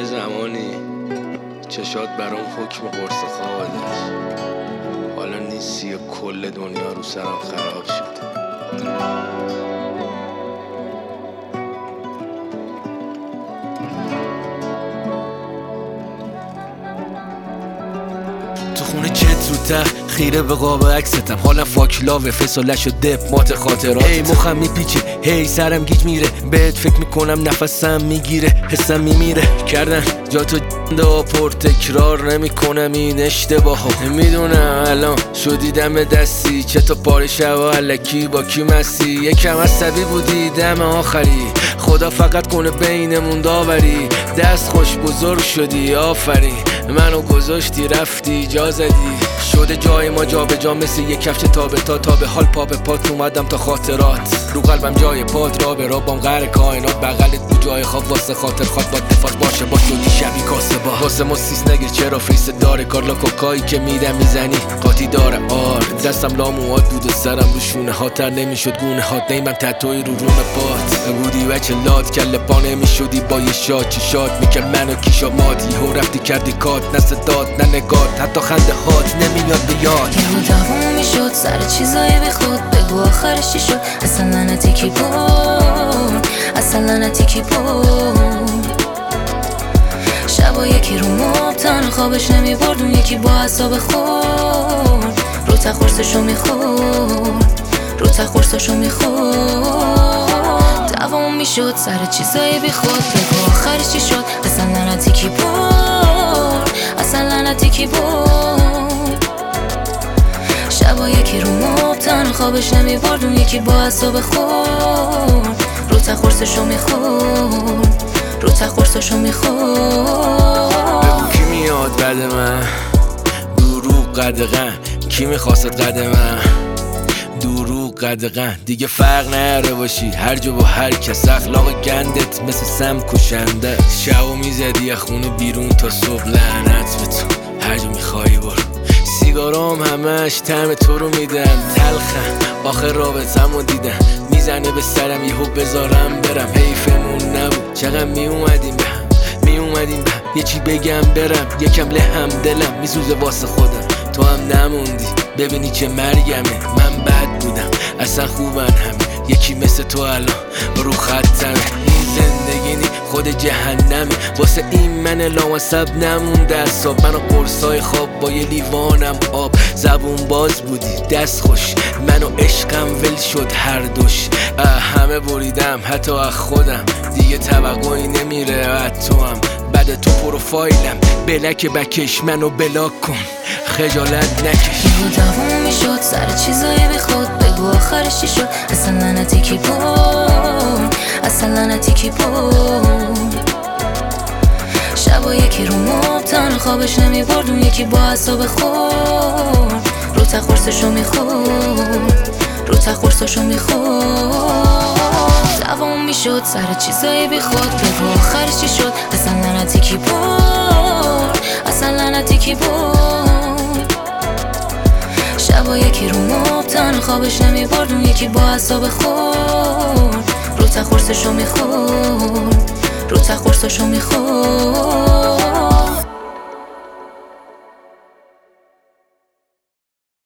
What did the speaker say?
یه زمانی چشات برام حکم قرص خواب داشت، حالا نیستی و کل دنیا رو سرم خراب شد. تو خونه چت رو تخت خیره به قاب عکستم، حالم فاکلاوه فسالش و دپ مات خاطرات. هی مخم میپیچه، هی سرم گیج میره، بهت فکر میکنم نفسم میگیره، حسم میمیره. کردن جا تو و پر تکرار نمیکنم این اشتباه ها. میدونم الان شدی دم دستی، چه تا پاره شب و علکی با کی مستی. یکم عصبی بودی دم آخری، خدا فقط کنه بینمون داوری. دست خوش بزرگ شدی آفرین، منو گذاشتی رفتی جا زدی. شده جای ما جا به جا مثل یک کفش تا به حال پا به پات اومدم تا خاطرات. رو قلبم جای پات را به را بام غر کائنات، بغلت بود جای خواب واسه خاطر خواد با دفاع باشه با شدی شبی کاسه با واسه ما سیس نگیر چرا فیس داره کارلا کوکایی که میدم میزنی قاطی داره آر. دستم لاموات بود و سرم رو شونه هاتر نمیشد گونه هات نیمم تتوی رو رون پات بودی بچه لات کل پا نمیشدی با یه شاد چی شاد میکرد منو کیشا مات. یهو رفتی کردی کات نه صدات نه نگات حتی خنده هات نمیاد به یاد. یهو دوام میشد سر چیزای بی خود، بگو آخرش چی شد؟ اصلا لعنتی کی بود، اصلا لعنتی کی بود. شبا یکی رو مبتن خوابش نمیبرد، اون یکی با عصاب خورد رو تخورسشو میخورد، رو تخورسشو میخورد. دوام میشد سر چیزای بی خود، بگو آخرش چی شد؟ اصلا لعنتی کی بود، اصلا لعنتی کی بود. شبا یکی رو مبتن خوابش نمیبرد، اون یکی با عصاب خورد رو تخورسشو میخورد، رو تخورسشو میخورد. بگو کی میاد بعد من دروغ قدغن، کی میخواست قد من دروغ قدغن. دیگه فرق نره باشی هر جا با هر کس، اخلاق گندت مثل سم کشنده. شبو میزدی از خونه بیرون تا صبح، لعنت به تو هر جا میخوایی برو. سیگارام همش طعم تو رو میدن، تلخم آخر رابطمو دیدم. میزنه به سرم یهو بذارم برم، حیفمون نبود چقدر میومدیم به هم میومدیم به هم. یه چی بگم برم یکم لهم دلم میسوزه واسه خودم، تو هم نموندی ببینی چه مرگمه. من بد بودم اصلا خوبن همه، یکی مثل تو الان رو خطمه. این زندگی نی خود جهنمه، واسه این من لامصب نمونده اصاب. منو قرصای خواب با یه لیوانم آب، زبون باز بودی دست خوش، منو عشقم ول شد هر دوش. همه بریدم حتی از خودم، دیگه توقعی نمیره از تو هم. بعد تو پروفایلم بلک بکش منو بلاک کن خجالت نکش. یهو دوام میشد سر چیزای بی خود، بگو آخرش چی شد؟ اصلا لعنتی کی بود، اصلا لعنتی کی بود. شبا یکی رو مبتن خوابش نمیبرد، اون یکی با عصاب خورد رو تخورسشو میخورد، رو تخورسشو میخورد. دوام میشد سر چیزای بی خود، بگو آخرش چی شد؟ اصلا لعنتی کی بود، اصلا لعنتی کی بود. شبا یکی رو مبتن خوابش نمیبرد، اون یکی با عصاب خورد رو تخورسشو میخورد، رو تخورسشو میخورد.